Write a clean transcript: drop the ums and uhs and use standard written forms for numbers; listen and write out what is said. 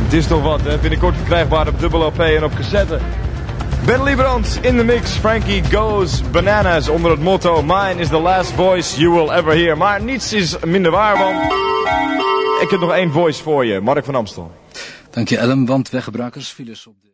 Het is toch wat, hè? Binnenkort verkrijgbaar op dubbel LP en op cassette. Ben Liebrand in de mix. Frankie Goes Bananas onder het motto Mine is the last voice you will ever hear. Maar niets is minder waar, want ik heb nog één voice voor je. Mark van Amstel. Dank je, Ellen, want weggebruikers files op de...